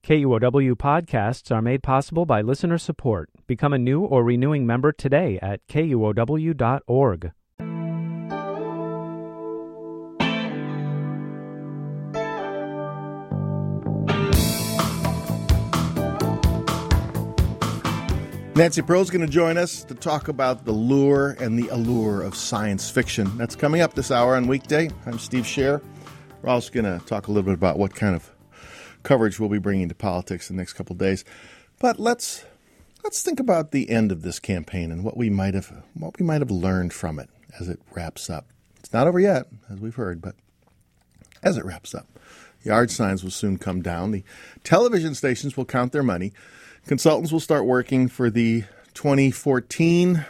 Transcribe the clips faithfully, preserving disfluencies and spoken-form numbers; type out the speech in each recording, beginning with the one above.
K U O W podcasts are made possible by listener support. Become a new or renewing member today at K U O W dot org. Nancy Pearl's going to join us to talk about the lure and the allure of science fiction. That's coming up this hour on Weekday. I'm Steve Scher. We're also going to talk a little bit about what kind of coverage we'll be bringing to politics in the next couple of days. But let's let's think about the end of this campaign and what we might have what we might have learned from it as it wraps up. It's not over yet, as we've heard, but as it wraps up, yard signs will soon come down. The television stations will count their money. Consultants will start working for the twenty fourteen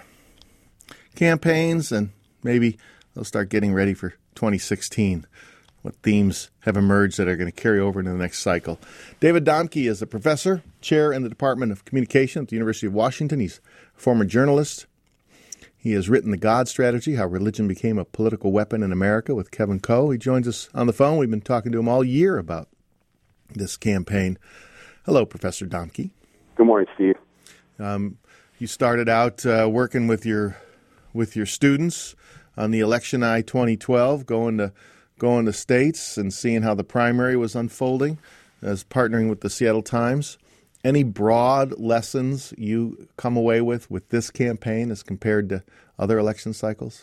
campaigns, and maybe they'll start getting ready for twenty sixteen. What themes have emerged that are going to carry over into the next cycle. David Domke is a professor, chair in the Department of Communication at the University of Washington. He's a former journalist. He has written The God Strategy, How Religion Became a Political Weapon in America with Kevin Coe. He joins us on the phone. We've been talking to him all year about this campaign. Hello, Professor Domke. Good morning, Steve. Um, you started out uh, working with your with your students on the Election Eye twenty twelve, going to going to states and seeing how the primary was unfolding, as partnering with the Seattle Times. Any broad lessons you come away with with this campaign as compared to other election cycles?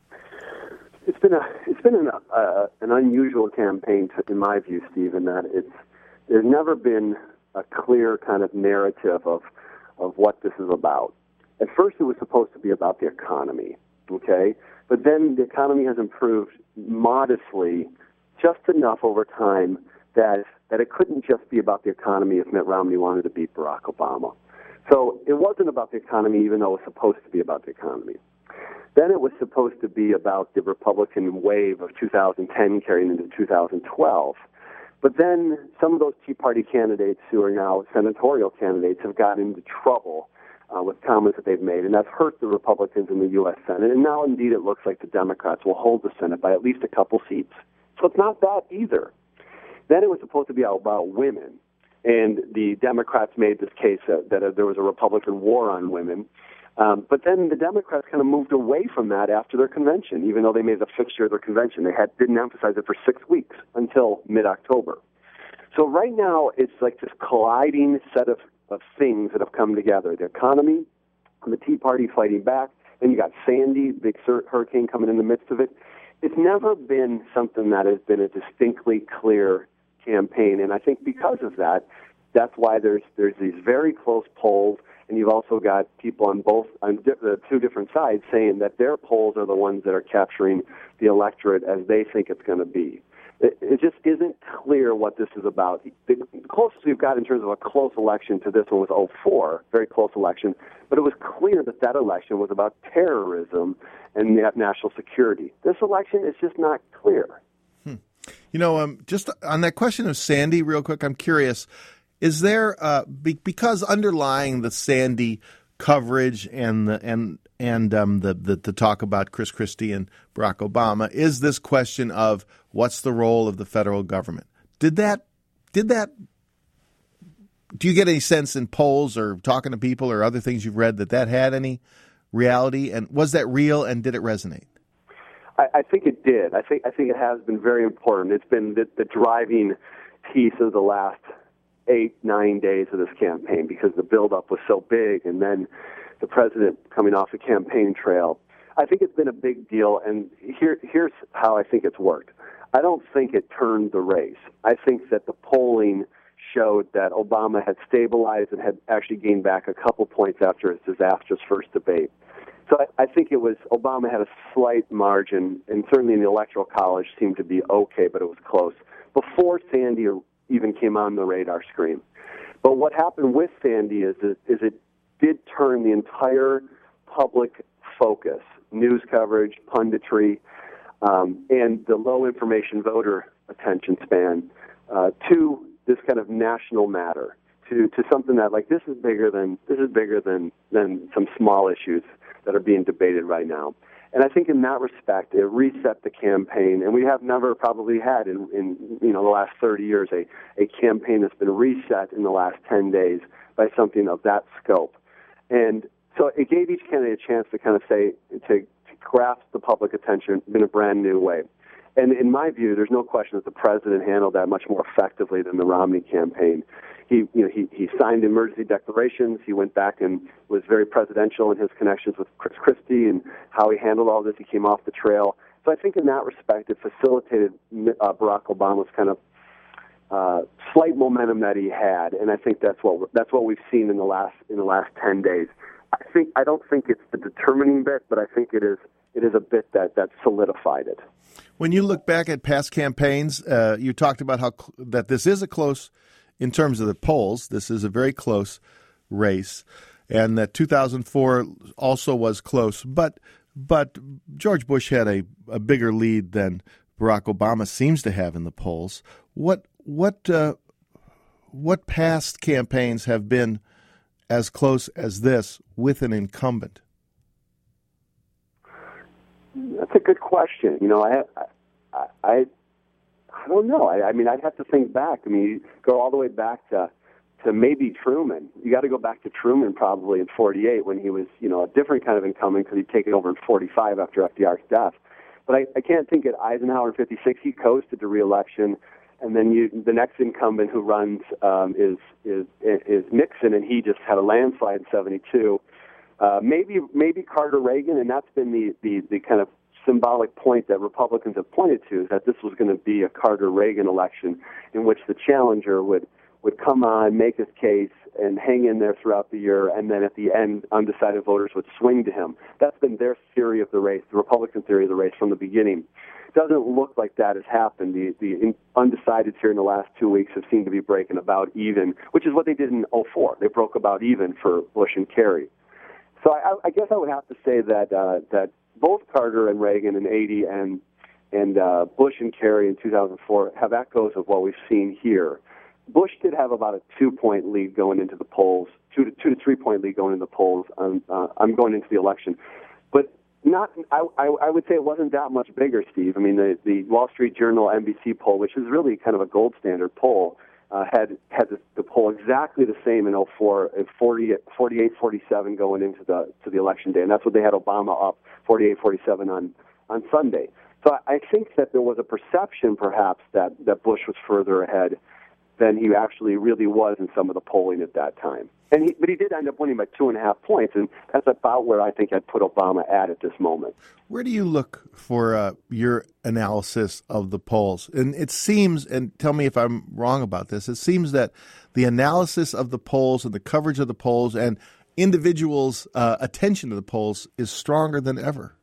It's been a it's been an uh, an unusual campaign, to, in my view, Steve, in that it's there's never been a clear kind of narrative of of what this is about. At first, it was supposed to be about the economy, okay? But then the economy has improved modestly, just enough over time that that it couldn't just be about the economy if Mitt Romney wanted to beat Barack Obama. So it wasn't about the economy, even though it was supposed to be about the economy. Then it was supposed to be about the Republican wave of two thousand ten carrying into two thousand twelve. But then some of those Tea Party candidates who are now senatorial candidates have gotten into trouble uh, with comments that they've made, and that's hurt the Republicans in the U S Senate. And now, indeed, it looks like the Democrats will hold the Senate by at least a couple seats. So it's not that either. Then it was supposed to be about women, and the Democrats made this case that, that uh, there was a Republican war on women. Um, but then the Democrats kind of moved away from that after their convention, even though they made it a fixture of their convention. They had didn't emphasize it for six weeks until mid-October. So right now, it's like this colliding set of, of things that have come together. The economy, and the Tea Party fighting back, and you got Sandy, big hurricane coming in the midst of it. It's never been something that has been a distinctly clear campaign, and I think because of that, that's why there's there's these very close polls. And you've also got people on both on di- the two different sides saying that their polls are the ones that are capturing the electorate as they think it's going to be. It, it just isn't clear what this is about. The closest we've got in terms of a close election to this one was oh four, very close election, but it was clear that that election was about terrorism and national security. This election is just not clear. Hmm. You know, um, just on that question of Sandy, real quick, I'm curious. Is there uh, be, because underlying the Sandy coverage and the and and um, the, the the talk about Chris Christie and Barack Obama is this question of what's the role of the federal government? Did that did that? Do you get any sense in polls or talking to people or other things you've read that that had any reality? And was that real? And did it resonate? I, I think it did. I think I think it has been very important. It's been the, the driving piece of the last eight, nine days of this campaign because the buildup was so big, and then the president coming off the campaign trail. I think it's been a big deal, and here, here's how I think it's worked. I don't think it turned the race. I think that the polling showed that Obama had stabilized and had actually gained back a couple points after his disastrous first debate. So I, I think it was Obama had a slight margin, and certainly in the Electoral College seemed to be okay, but it was close, before Sandy even came on the radar screen. But what happened with Sandy is it, is it did turn the entire public focus, news coverage, punditry, um, and the low information voter attention span uh, to this kind of national matter, to, to something that like this is bigger than this is bigger than, than some small issues that are being debated right now. And I think in that respect, it reset the campaign, and we have never probably had in, in you know the last thirty years a, a campaign that's been reset in the last ten days by something of that scope. And so it gave each candidate a chance to kind of say, to, to grasp the public attention in a brand new way. And in my view, there's no question that the president handled that much more effectively than the Romney campaign. He, you know, he, he signed emergency declarations. He went back and was very presidential in his connections with Chris Christie and how he handled all this. He came off the trail. So I think in that respect, it facilitated uh, Barack Obama's kind of uh, slight momentum that he had, and I think that's what that's what we've seen in the last in the last ten days. I think I don't think it's the determining bit, but I think it is it is a bit that that solidified it. When you look back at past campaigns, uh, you talked about how cl- that this is a close. In terms of the polls, this is a very close race, and that two thousand four also was close. But but George Bush had a, a bigger lead than Barack Obama seems to have in the polls. What what uh, what past campaigns have been as close as this with an incumbent? That's a good question. You know, I I. I I don't know. I, I mean, I'd have to think back. I mean, you go all the way back to to maybe Truman. You got to go back to Truman probably in forty-eight when he was, you know, a different kind of incumbent because he'd taken over in forty-five after F D R's death. But I, I can't think at Eisenhower in fifty-six. He coasted to re-election, and then you, the next incumbent who runs um, is is is Nixon, and he just had a landslide in seventy-two. Uh, maybe maybe Carter Reagan, and that's been the the, the kind of symbolic point that Republicans have pointed to, is that this was going to be a Carter-Reagan election in which the challenger would, would come on, make his case, and hang in there throughout the year, and then at the end, undecided voters would swing to him. That's been their theory of the race, the Republican theory of the race from the beginning. It doesn't look like that has happened. The, the undecideds here in the last two weeks have seemed to be breaking about even, which is what they did in oh four. They broke about even for Bush and Kerry. So I, I guess I would have to say that uh, that both Carter and Reagan in eighty and and uh, Bush and Kerry in two thousand four have echoes of what we've seen here. Bush did have about a two-point lead going into the polls, two to two to three-point lead going into the polls. Um, uh, I'm going into the election, but not. I, I, I would say it wasn't that much bigger, Steve. I mean, the, the Wall Street Journal N B C poll, which is really kind of a gold standard poll, uh, had had the, the poll exactly the same in oh four, at forty-eight forty-seven going into the to the election day, and that's what they had Obama up forty-eight forty-seven on, on Sunday. So I think that there was a perception, perhaps, that, that Bush was further ahead than he actually really was in some of the polling at that time. And he, but he did end up winning by two and a half points, and that's about where I think I'd put Obama at at this moment. Where do you look for uh, your analysis of the polls? And it seems, and tell me if I'm wrong about this, it seems that the analysis of the polls and the coverage of the polls and individuals' uh, attention to the polls is stronger than ever.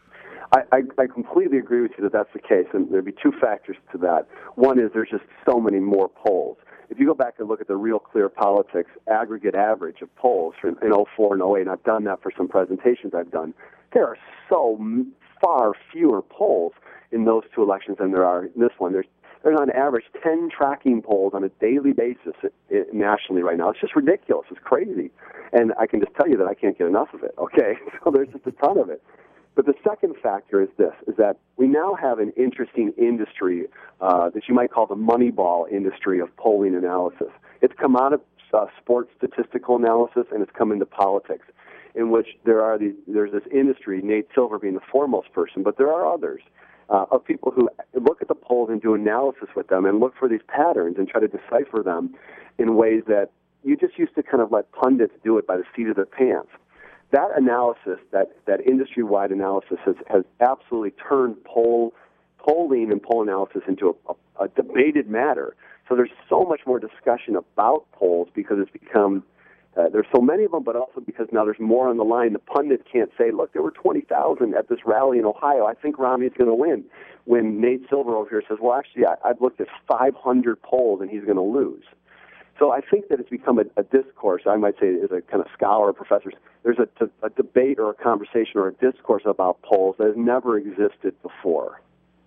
I, I, I completely agree with you that that's the case, and there'd be two factors to that. One is there's just so many more polls. If you go back and look at the Real Clear Politics aggregate average of polls in oh four and oh eight, and I've done that for some presentations I've done, there are so far fewer polls in those two elections than there are in this one. There's There's on average ten tracking polls on a daily basis nationally right now. It's just ridiculous. It's crazy. And I can just tell you that I can't get enough of it, okay? So there's just a ton of it. But the second factor is this, is that we now have an interesting industry uh, that you might call the Moneyball industry of polling analysis. It's come out of uh, sports statistical analysis, and it's come into politics, in which there are these, there's this industry, Nate Silver being the foremost person, but there are others, uh, of people who look at the polls and do analysis with them and look for these patterns and try to decipher them in ways that you just used to kind of let pundits do it by the seat of their pants. That analysis, that, that industry-wide analysis, has, has absolutely turned poll polling and poll analysis into a, a, a debated matter. So there's so much more discussion about polls because it's become, uh, there's so many of them, but also because now there's more on the line. The pundit can't say, look, there were twenty thousand at this rally in Ohio. I think Romney's going to win. When Nate Silver over here says, well, actually, I, I've looked at five hundred polls and he's going to lose. So I think that it's become a, a discourse, I might say, as a kind of scholar or professor, there's a, a debate or a conversation or a discourse about polls that has never existed before.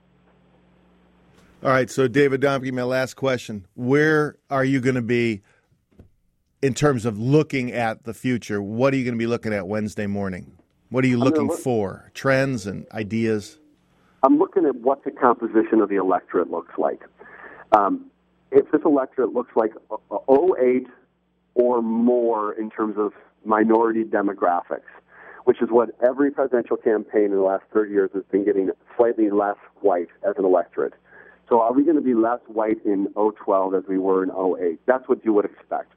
All right, so David Domke, my last question. Where are you going to be in terms of looking at the future? What are you going to be looking at Wednesday morning? What are you looking look, for? Trends and ideas? I'm looking at what the composition of the electorate looks like. Um, if this electorate looks like oh eight or more in terms of minority demographics, which is what every presidential campaign in the last thirty years has been getting slightly less white as an electorate. So are we going to be less white in oh twelve as we were in oh eight? That's what you would expect.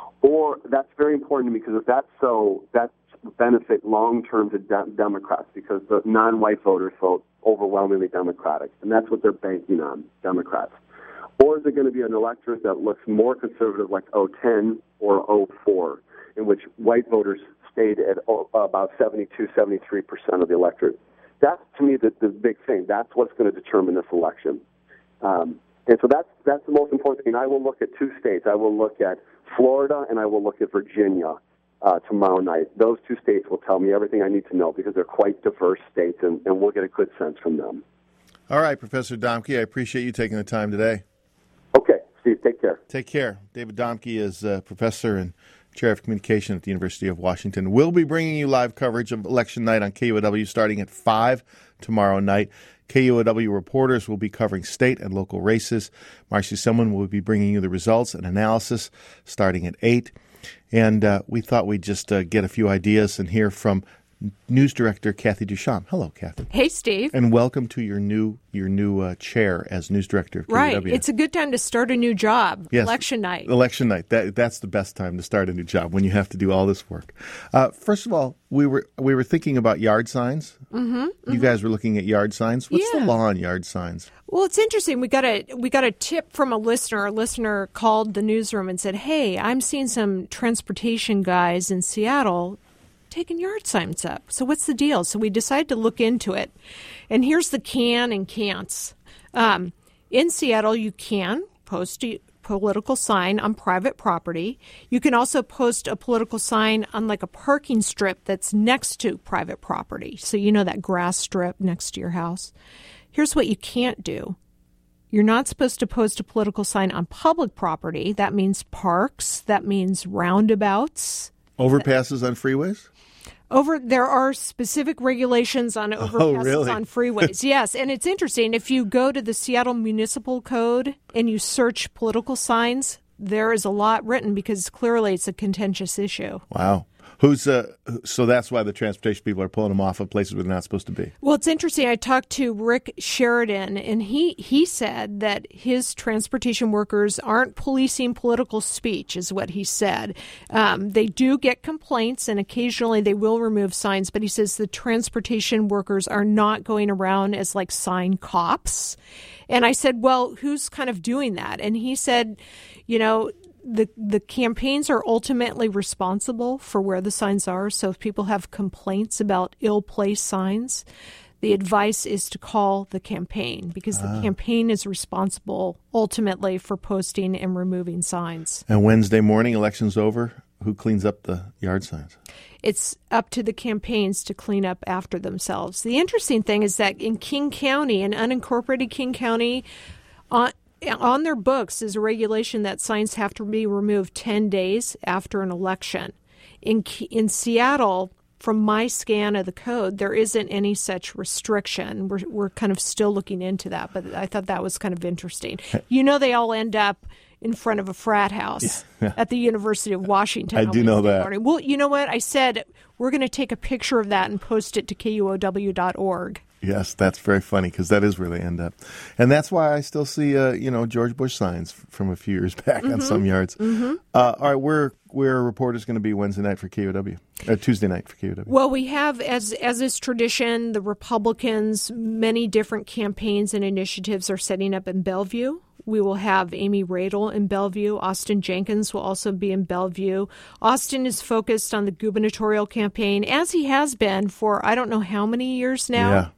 Or that's very important to me, because if that's so, that's benefit long-term to de- Democrats, because the non-white voters vote overwhelmingly Democratic, and that's what they're banking on, Democrats. Or is it going to be an electorate that looks more conservative like oh ten or oh four, in which white voters stayed at oh, about seventy-two, seventy-three percent of the electorate? That's, to me, the, the big thing. That's what's going to determine this election. Um, and so that's, that's the most important thing. I will look at two states. I will look at Florida and I will look at Virginia uh, tomorrow night. Those two states will tell me everything I need to know, because they're quite diverse states, and, and we'll get a good sense from them. All right, Professor Domke, I appreciate you taking the time today. Okay, Steve, take care. Take care. David Domke is a professor and chair of communication at the University of Washington. We'll be bringing you live coverage of election night on K U O W starting at five tomorrow night. K U O W reporters will be covering state and local races. Marcy Selman will be bringing you the results and analysis starting at eight. And uh, we thought we'd just uh, get a few ideas and hear from News Director Kathy Duchamp. Hello, Kathy. Hey, Steve. And welcome to your new your new uh, chair as News Director of K U O W. Right. It's a good time to start a new job. Yes. Election night. Election night. That that's the best time to start a new job, when you have to do all this work. Uh, first of all, we were we were thinking about yard signs. Mm-hmm, mm-hmm. You guys were looking at yard signs. What's yeah. the law on yard signs? Well, it's interesting. We got a we got a tip from a listener. A listener called the newsroom and said, "Hey, I'm seeing some transportation guys in Seattle taking yard signs up. So what's the deal?" So we decided to look into it. And here's the can and can'ts. Um, in Seattle, you can post a political sign on private property. You can also post a political sign on like a parking strip that's next to private property. So you know that grass strip next to your house. Here's what you can't do. You're not supposed to post a political sign on public property. That means parks. That means roundabouts. Overpasses on freeways? Over there are specific regulations on overpasses oh, really? on freeways. Yes, and it's interesting. If you go to the Seattle Municipal Code and you search political signs, there is a lot written, because clearly it's a contentious issue. Wow. Who's uh, so that's why the transportation people are pulling them off of places where they're not supposed to be. Well, it's interesting. I talked to Rick Sheridan, and he, he said that his transportation workers aren't policing political speech, is what he said. Um, they do get complaints, and occasionally they will remove signs, but he says the transportation workers are not going around as like sign cops. And I said, well, who's kind of doing that? And he said, you know, The the campaigns are ultimately responsible for where the signs are. So if people have complaints about ill-placed signs, the advice is to call the campaign, because the ah. campaign is responsible ultimately for posting and removing signs. And Wednesday morning, election's over, who cleans up the yard signs? It's up to the campaigns to clean up after themselves. The interesting thing is that in King County, in unincorporated King County, on On their books is a regulation that signs have to be removed ten days after an election. In in Seattle, from my scan of the code, there isn't any such restriction. We're we're kind of still looking into that, but I thought that was kind of interesting. You know, they all end up in front of a frat house yeah. at the University of Washington. I do know that. Morning. Well, you know what? I said we're going to take a picture of that and post it to K U O W dot org. Yes, that's very funny, because that is where they end up. And that's why I still see, uh, you know, George Bush signs from a few years back mm-hmm. on some yards. Mm-hmm. Uh, all right, where where are reporters going to be Wednesday night for K U O W? Uh, Tuesday night for K U O W? Well, we have, as as is tradition, the Republicans, many different campaigns and initiatives are setting up in Bellevue. We will have Amy Radel in Bellevue. Austin Jenkins will also be in Bellevue. Austin is focused on the gubernatorial campaign, as he has been for I don't know how many years now. Yeah.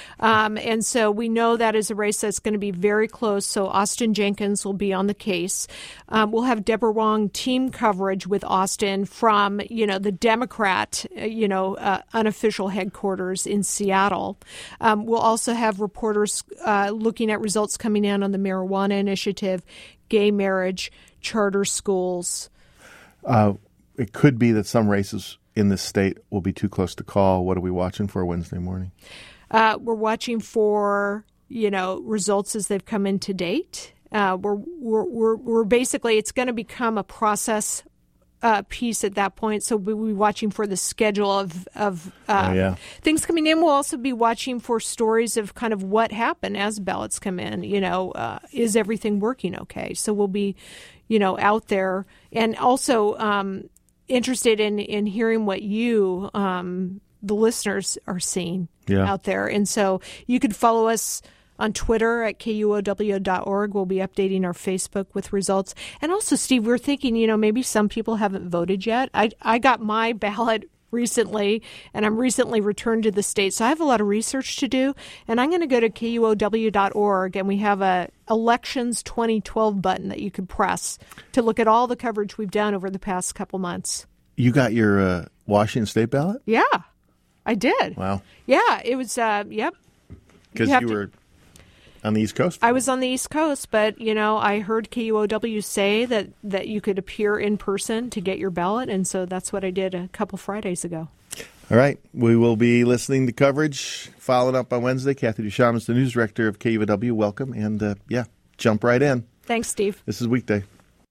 Um, and so we know that is a race that's going to be very close. So Austin Jenkins will be on the case. Um, we'll have Deborah Wong team coverage with Austin from, you know, the Democrat, you know, uh, unofficial headquarters in Seattle. Um, we'll also have reporters uh, looking at results coming in on the marijuana initiative, gay marriage, charter schools. Uh it could be that some races in this state will be too close to call. What are we watching for Wednesday morning? Uh, we're watching for, you know, results as they've come in to date. Uh, we're, we're, we're, we're basically, it's going to become a process uh, piece at that point. So we'll be watching for the schedule of, of uh, oh, yeah. things coming in. We'll also be watching for stories of kind of what happened as ballots come in. You know, uh, is everything working okay? So we'll be, you know, out there and also um, interested in, in hearing what you, um, the listeners, are seeing yeah. out there. And so you could follow us on Twitter at K U O W dot org. We'll be updating our Facebook with results. And also, Steve, we're thinking, you know, maybe some people haven't voted yet. I, I got my ballot recently, and I'm recently returned to the state. So I have a lot of research to do. And I'm going to go to K U O W dot org, and we have a Elections twenty twelve button that you could press to look at all the coverage we've done over the past couple months. You got your uh, Washington State ballot? Yeah, I did. Wow. Yeah, it was, uh, yep. Because you, you were on the East Coast? I was on the East Coast, but, you know, I heard K U O W say that, that you could appear in person to get your ballot, and so that's what I did a couple Fridays ago. All right. We will be listening to coverage, following up on Wednesday. Kathy Ducharme is the news director of K U O W. Welcome, and, uh, yeah, jump right in. Thanks, Steve. This is Weekday.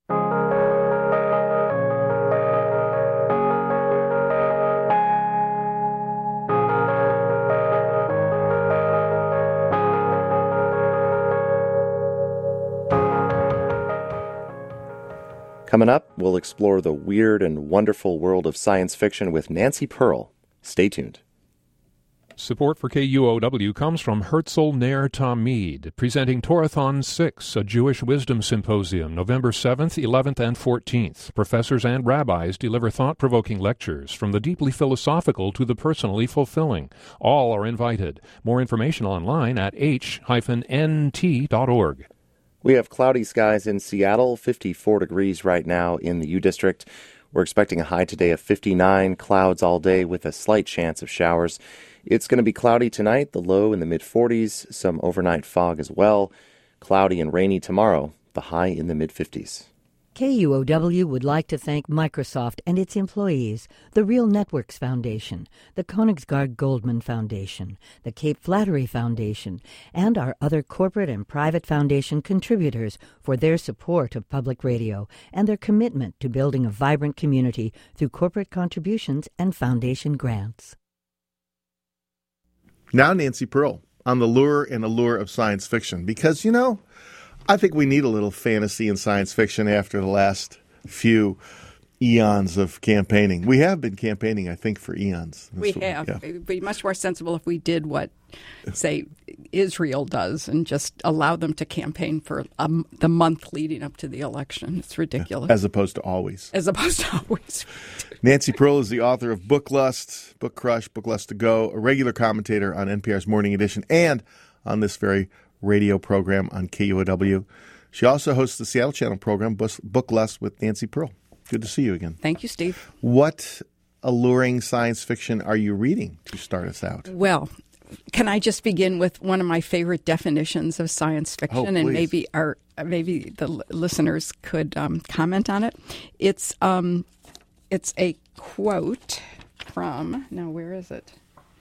Coming up, we'll explore the weird and wonderful world of science fiction with Nancy Pearl. Stay tuned. Support for K U O W comes from Herzl Ner Tamid, presenting Torathon six, a Jewish wisdom symposium, November seventh, eleventh, and fourteenth. Professors and rabbis deliver thought-provoking lectures from the deeply philosophical to the personally fulfilling. All are invited. More information online at h dash n t dot org. We have cloudy skies in Seattle, fifty-four degrees right now in the U District. We're expecting a high today of fifty-nine, clouds all day with a slight chance of showers. It's going to be cloudy tonight, the low in the mid-forties, some overnight fog as well. Cloudy and rainy tomorrow, the high in the mid-fifties. K U O W would like to thank Microsoft and its employees, the Real Networks Foundation, the Königsgard Goldman Foundation, the Cape Flattery Foundation, and our other corporate and private foundation contributors for their support of public radio and their commitment to building a vibrant community through corporate contributions and foundation grants. Now Nancy Pearl on the lure and allure of science fiction, because, you know, I think we need a little fantasy and science fiction after the last few eons of campaigning. We have been campaigning, I think, for eons. That's we have. Yeah. It would be much more sensible if we did what, say, Israel does and just allow them to campaign for um, the month leading up to the election. It's ridiculous. As opposed to always. As opposed to always. Nancy Pearl is the author of Book Lust, Book Crush, Book Lust to Go, a regular commentator on N P R's Morning Edition and on this very radio program on K U O W. She also hosts the Seattle Channel program, Book Lust with Nancy Pearl. Good to see you again. Thank you, Steve. What alluring science fiction are you reading to start us out? Well, can I just begin with one of my favorite definitions of science fiction, oh, and maybe our maybe the listeners could um, comment on it. It's um, it's a quote from now where is it?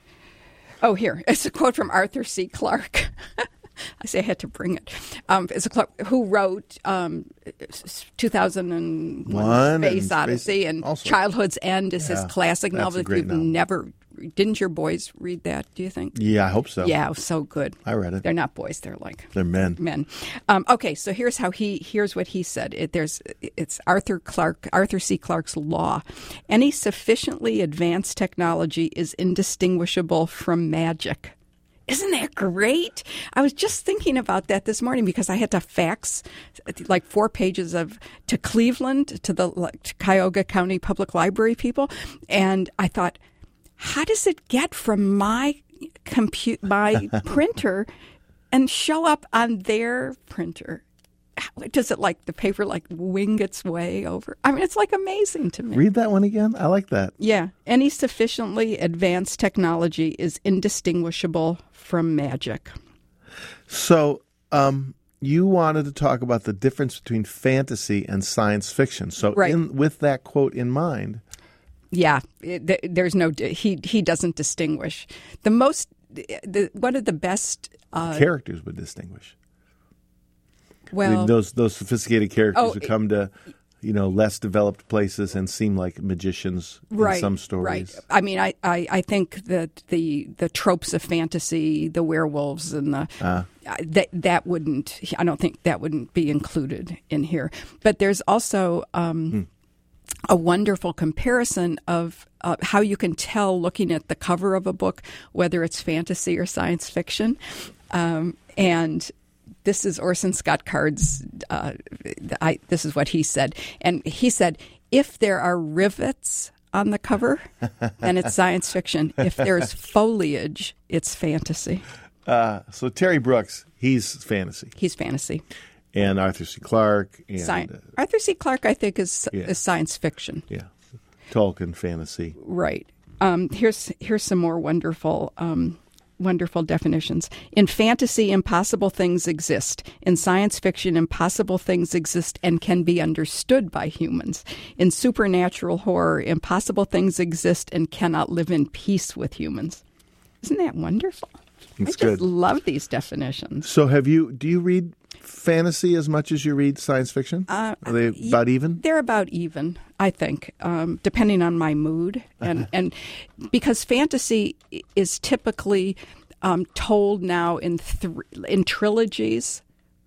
Oh, here it's a quote from Arthur C. Clarke. I say I had to bring it. Um, it's a Clarke who wrote um, two thousand one Space Odyssey, and also. Childhood's End is yeah, his classic novel. If you've novel. never, didn't your boys read that, do you think? Yeah, I hope so. Yeah, so good. I read it. They're not boys, they're like... They're men. Men. Um, okay, so here's how he, here's what he said. It, there's, it's Arthur Clarke, Arthur C. Clarke's law. Any sufficiently advanced technology is indistinguishable from magic. Isn't that great? I was just thinking about that this morning because I had to fax like four pages of to Cleveland, to the like, to Cuyahoga County Public Library people. And I thought, how does it get from my compute, my printer and show up on their printer? Does it like the paper like wing its way over? I mean, it's like amazing to me. Read that one again. I like that. Yeah. Any sufficiently advanced technology is indistinguishable from magic. So um, you wanted to talk about the difference between fantasy and science fiction. So right. in, with that quote in mind, Yeah, it, there's no he he doesn't distinguish. The most the one of the best uh, characters would distinguish. Well, I mean, those those sophisticated characters oh, who come to, you know, less developed places and seem like magicians right, in some stories. Right. I mean, I, I, I think that the the tropes of fantasy, the werewolves and the uh. that that wouldn't. I don't think that wouldn't be included in here. But there's also um, hmm. a wonderful comparison of uh, how you can tell looking at the cover of a book whether it's fantasy or science fiction, um, and. This is Orson Scott Card's, uh, I, this is what he said. And he said, if there are rivets on the cover, then it's science fiction. If there's foliage, it's fantasy. Uh, so Terry Brooks, he's fantasy. He's fantasy. And Arthur C. Clarke. And, Sci- uh, Arthur C. Clarke, I think, is, yeah. is science fiction. Yeah. Tolkien, fantasy. Right. Um, here's here's some more wonderful um Wonderful definitions. In fantasy, impossible things exist. In science fiction, impossible things exist and can be understood by humans. In supernatural horror, impossible things exist and cannot live in peace with humans. Isn't that wonderful? It's I just good. love these definitions. So have you, do you read fantasy as much as you read science fiction? Uh, Are they about even? They're about even, I think, um, depending on my mood. And, and because fantasy is typically um, told now in th- in trilogies.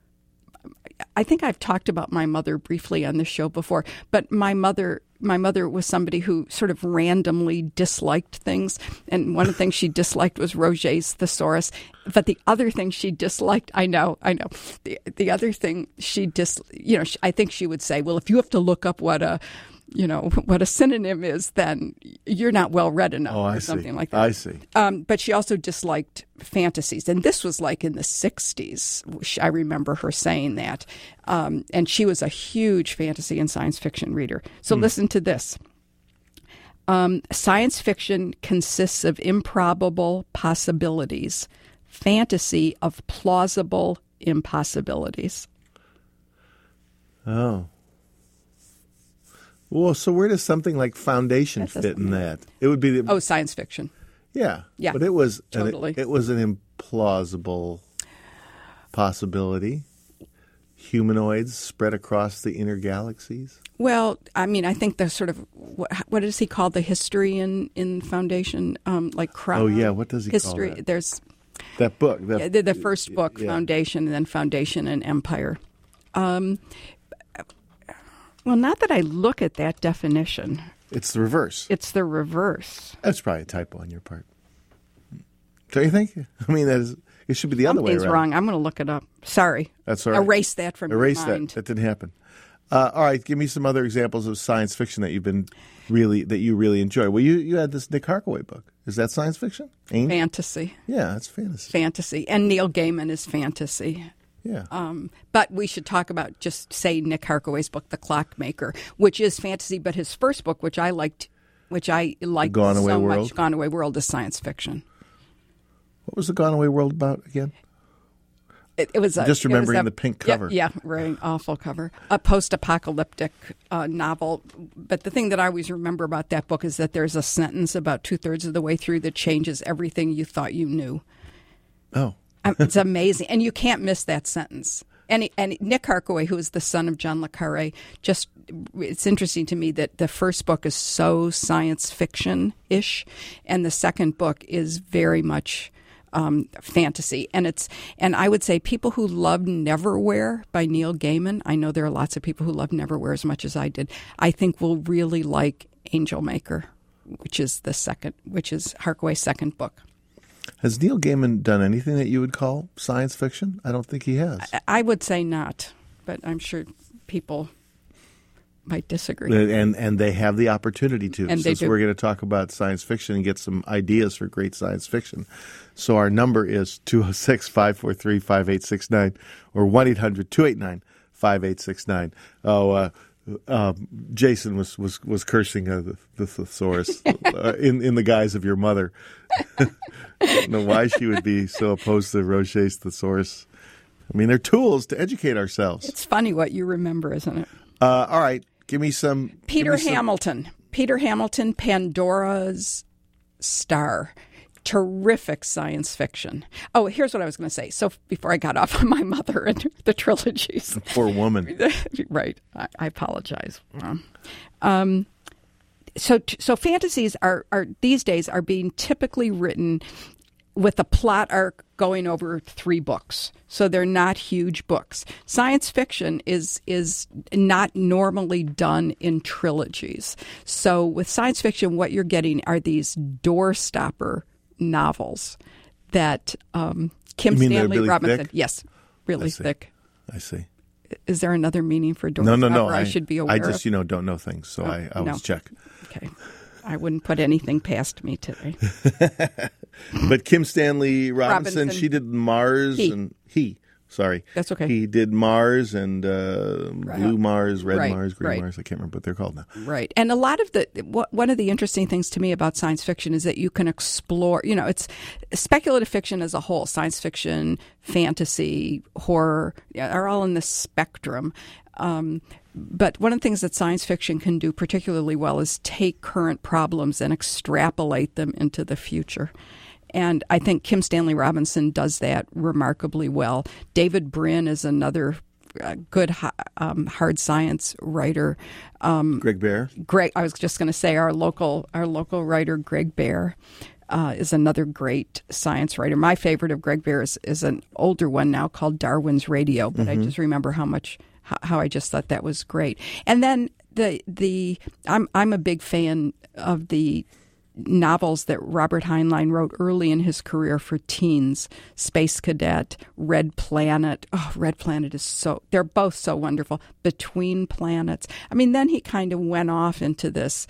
I think I've talked about my mother briefly on this show before, but my mother my mother was somebody who sort of randomly disliked things. And one of the things she disliked was Roget's Thesaurus. But the other thing she disliked, I know, I know. The the other thing she dis, you know, I think she would say, well, if you have to look up what a, you know, what a synonym is, then you're not well read enough oh, or I something see. like that. I see. Um, but she also disliked fantasies. And this was like in the sixties. I remember her saying that. Um, and she was a huge fantasy and science fiction reader. So hmm. listen to this. Um, science fiction consists of improbable possibilities. Fantasy of plausible impossibilities. Oh. Well, so where does something like Foundation that fit in that? It would be the, oh, science fiction. Yeah, yeah, but it was totally. an, it was an implausible possibility. Humanoids spread across the inner galaxies. Well, I mean, I think the sort of what, what does he call the history in in Foundation? Um, like Crown. Oh yeah, what does he history? call that? There's that book. That, yeah, the, the first book, yeah. Foundation, and then Foundation and Empire. Um, Well, not that I look at that definition. It's the reverse. It's the reverse. That's probably a typo on your part. Don't you think? I mean, that is, it should be the other way around. Something's wrong. I'm going to look it up. Sorry. That's all right. Erase that from Erase your mind. that. That didn't happen. Uh, all right. Give me some other examples of science fiction that you've been really that you really enjoy. Well, you you had this Nick Harkaway book. Is that science fiction? Ain't Fantasy. Yeah, it's fantasy. Fantasy. And Neil Gaiman is fantasy. Yeah. Um, but we should talk about just say Nick Harkaway's book, The Clockmaker, which is fantasy, but his first book, which I liked, which I liked Gone Away so World? much, Gone Away World, is science fiction. What was the Gone Away World about again? It, it was a, just remembering it was a, the pink cover. Yeah, yeah, right, awful cover. A post-apocalyptic uh, novel. But the thing that I always remember about that book is that there's a sentence about two-thirds of the way through that changes everything you thought you knew. Oh. It's amazing. And you can't miss that sentence. And, and Nick Harkaway, who is the son of John le Carré, just, it's interesting to me that the first book is so science fiction-ish, and the second book is very much um, fantasy. And it's, and I would say people who loved Neverwhere by Neil Gaiman, I know there are lots of people who love Neverwhere as much as I did, I think will really like Angel Maker, which is the second, which is Harkaway's second book. Has Neil Gaiman done anything that you would call science fiction? I don't think he has. I, I would say not, but I'm sure people might disagree. And and they have the opportunity to, and since we're going to talk about science fiction and get some ideas for great science fiction. So our number is two oh six, five four three, five eight six nine or one eight hundred, two eight nine, five eight six nine. Oh, uh, uh, Jason was, was, was cursing uh, the, the thesaurus uh, in, in the guise of your mother. I don't know why she would be so opposed to Roget's Thesaurus. I mean, they're tools to educate ourselves. It's funny what you remember, isn't it? Uh, all right. Give me some... Peter me some, Hamilton. Peter Hamilton, Pandora's Star. Terrific science fiction. Oh, here's what I was going to say. So before I got off on my mother and the trilogies. Poor woman. Right. I, I apologize. Um, so so fantasies are, are these days are being typically written with a plot arc going over three books. So they're not huge books. Science fiction is is not normally done in trilogies. So with science fiction, what you're getting are these doorstopper novels that um, Kim You mean they're Stanley really Robinson. thick? Yes, really I see. thick. I see. Is there another meaning for doorstopper? No, no, no. I, I should be aware I just, of? you know, don't know things, so Oh, I, I always no. check. Okay. I wouldn't put anything past me today. But Kim Stanley Robinson, Robinson. she did Mars He. and he. Sorry, That's okay. He did Mars and uh, Blue Mars, Red Right, Mars, Green right. Mars. I can't remember what they're called now. Right. And a lot of the, wh- one of the interesting things to me about science fiction is that you can explore, you know, it's speculative fiction as a whole, science fiction, fantasy, horror, yeah, are all in this spectrum. Um, but one of the things that science fiction can do particularly well is take current problems and extrapolate them into the future. And I think Kim Stanley Robinson does that remarkably well. David Brin is another uh, good um, hard science writer. Um, Greg Bear. Greg, I was just going to say our local our local writer Greg Bear uh, is another great science writer. My favorite of Greg Bear is, is an older one now called Darwin's Radio, but Mm-hmm. I just remember how much how, how I just thought that was great. And then the the I'm I'm a big fan of the novels that Robert Heinlein wrote early in his career for teens. Space Cadet, Red Planet. Oh, Red Planet is so, they're both so wonderful. Between Planets. I mean, then he kind of went off into this,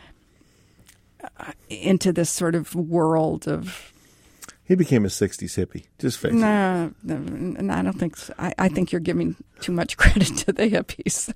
uh, into this sort of world of, He became a sixties hippie. Just face it. no, no, I don't think so. I, I think you're giving too much credit to the hippies.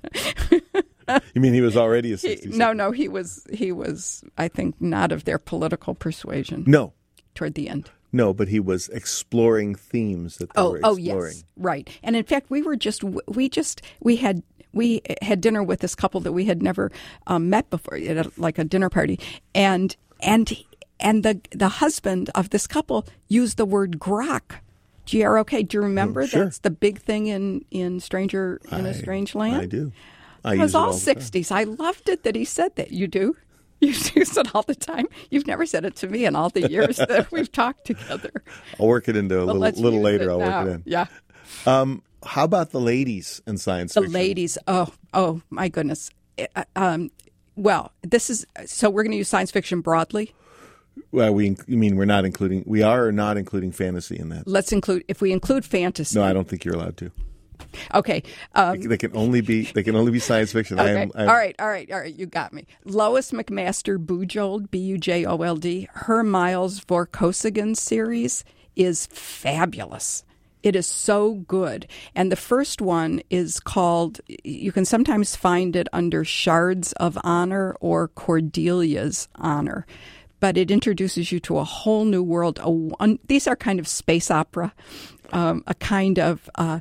You mean he was already a He, sixties no, hippie? no, he was, he was, I think, not of their political persuasion No, toward the end. no, but he was exploring themes that they Oh, were oh, exploring. yes, right. And in fact, we were just, we just, we had, we had dinner with this couple that we had never um, met before, at a, like a dinner party, and and and the the husband of this couple used the word grok. G R O K. Do you remember? Mm, sure. That's the big thing in in Stranger in I- a Strange Land. I do. I It use was it all all the time. sixties. I loved it that he said that. You do? You use it all the time. You've never said it to me in all the years that we've talked together. I'll work it into a But little, let's little use later. it I'll now. work it in. Yeah. Um, how about the ladies in science The fiction? ladies. Oh, oh my goodness. Uh, Um, well, this is so we're going to use science fiction broadly. Well, we you mean we're not including? We are or not including fantasy in that? Let's include if we include fantasy. No, I don't think you're allowed to. Okay. Um, They can only be they can only be science fiction. I okay. am, I am, all right. All right. All right. You got me. Lois McMaster Bujold, B U J O L D. Her Miles Vorkosigan series is fabulous. It is so good. And the first one is called, you can sometimes find it under Shards of Honor or Cordelia's Honor. But it introduces you to a whole new world. A, one, these are kind of space opera, um, a kind of uh,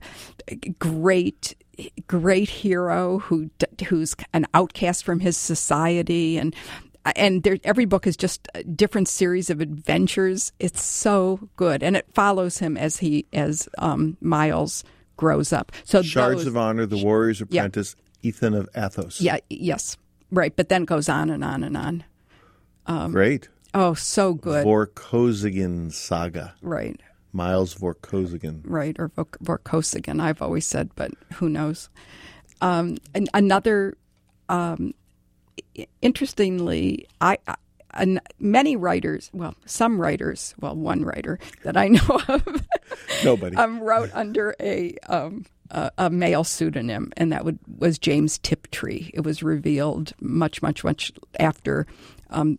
great, great hero who who's an outcast from his society, and and there, every book is just a different series of adventures. It's so good, and it follows him as he as um, Miles grows up. So Shards those, of Honor, The Warrior's Apprentice, Ethan of Athos. yeah, yes, right. But then it goes on and on and on. Um, Great. Oh, so good. Vorkosigan Saga. Right. Miles Vorkosigan. Right, or Vor- Vorkosigan, I've always said, but who knows. Um, and another, um, interestingly, I, I an, many writers, well, some writers, well, one writer that I know of, Nobody. um, wrote under a um, a, a male pseudonym, and that would, was James Tiptree. It was revealed much, much, much after um,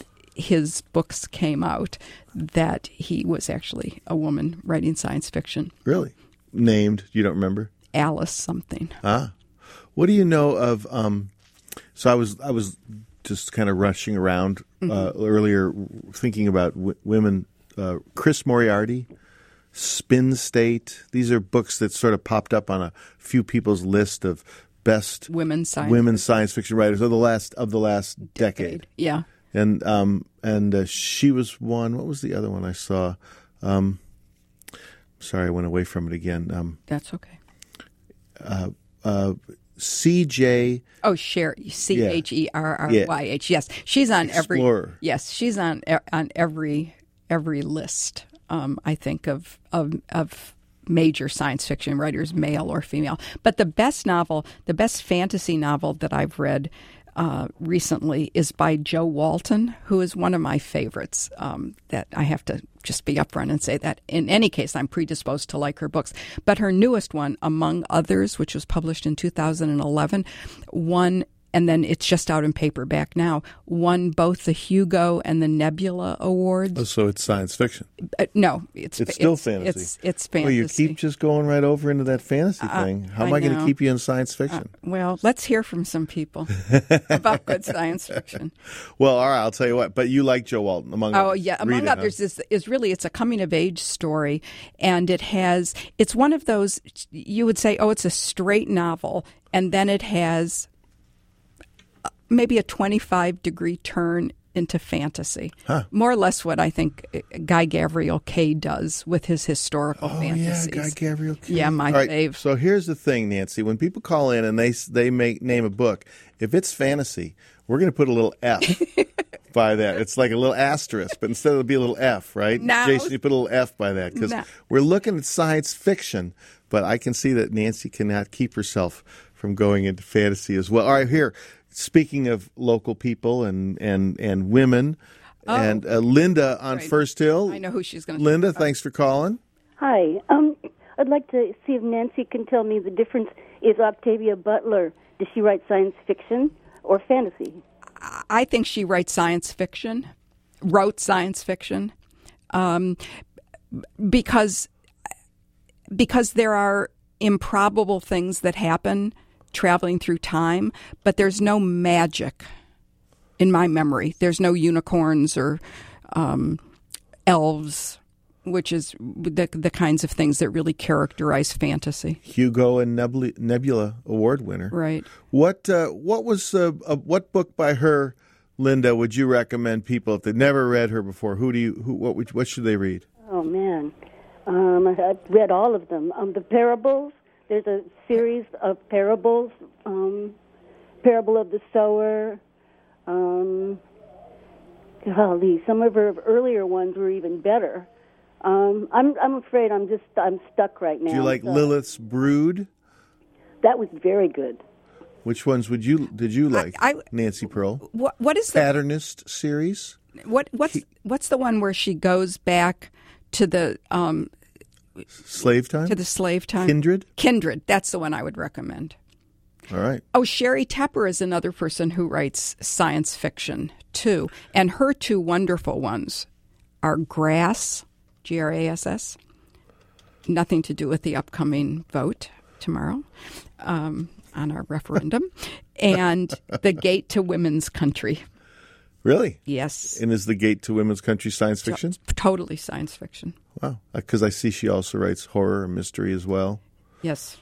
his books came out that he was actually a woman writing science fiction. Really? Named? You don't remember? Alice something. Ah. What do you know of um so I was I was just kind of rushing around uh, earlier thinking about w- women uh, Chris Moriarty, Spin State. These are books that sort of popped up on a few people's list of best women's science women's science fiction writers of the last of the last decade. decade. Yeah. And um and uh, she was one. What was the other one I saw? Um, sorry, I went away from it again. Um, That's okay. Uh, uh, C J. Oh, Sherry. C H E R R Y H. Yes, she's on Explorer. every. Yes, she's on on every every list. Um, I think of of of major science fiction writers, male or female. But the best novel, the best fantasy novel that I've read uh, recently is by Jo Walton, who is one of my favorites. Um, that I have to just be upfront and say that in any case, I'm predisposed to like her books. But her newest one, Among Others, which was published in two thousand eleven, won, and then it's just out in paperback now, won both the Hugo and the Nebula Awards. Oh, so it's science fiction. Uh, no, it's It's still it's, fantasy. It's, it's fantasy. Well, you keep just going right over into that fantasy Uh, thing. How I am I going to know. keep you in science fiction? Uh, well, let's hear from some people about good science fiction. Well, all right, I'll tell you what. But you like Jo Walton, among Oh others. yeah, Read among it, huh? others is is really it's a coming of age story, and it has it's one of those you would say, oh, it's a straight novel, and then it has maybe a twenty-five degree turn into fantasy. Huh. More or less what I think Guy Gavriel Kay does with his historical Oh fantasies. yeah, Guy Gavriel Kay. Yeah, my All right, fave. So here's the thing, Nancy. When people call in and they they make name a book, if it's fantasy, we're going to put a little F by that. It's like a little asterisk, but instead it'll be a little F, right? No. Jason, you put a little F by that because No. we're looking at science fiction, but I can see that Nancy cannot keep herself from going into fantasy as well. All right, here. Speaking of local people and and and women, Oh. and uh, Linda on Right. First Hill. I know who she's going to. Linda, thanks for calling. Hi. Um, I'd like to see if Nancy can tell me the difference. Is Octavia Butler, does she write science fiction or fantasy? I think she writes science fiction, wrote science fiction, um, because because there are improbable things that happen traveling through time, but there's no magic in my memory. There's no unicorns or um, elves, which is the the kinds of things that really characterize fantasy. Hugo and Nebula, Nebula Award winner. Right. What uh, what was uh, uh, what book by her, Linda, would you recommend people if they've never read her before? Who do you who what would, what should they read? Oh, man. Um, I- I've read all of them. Um, the parables, there's a series of parables, um, Parable of the Sower. Um, golly, some of her earlier ones were even better. Um, I'm I'm afraid I'm just I'm stuck right now. Do you like so- Lilith's Brood? That was very good. Which ones would you did you like? I- Nancy Pearl. What what is the Patternist series. what what's what's the one where she goes back to the um, Slave Time. to the slave time? Kindred. Kindred. That's the one I would recommend. All right. Oh, Sherry Tepper is another person who writes science fiction too, and her two wonderful ones are Grass, G R A S S. Nothing to do with the upcoming vote tomorrow um, on our referendum, and The Gate to Women's Country. Really? Yes, And is The Gate to Women's Country science fiction? totally science fiction. Wow. Because I see she also writes horror and mystery as well. Yes.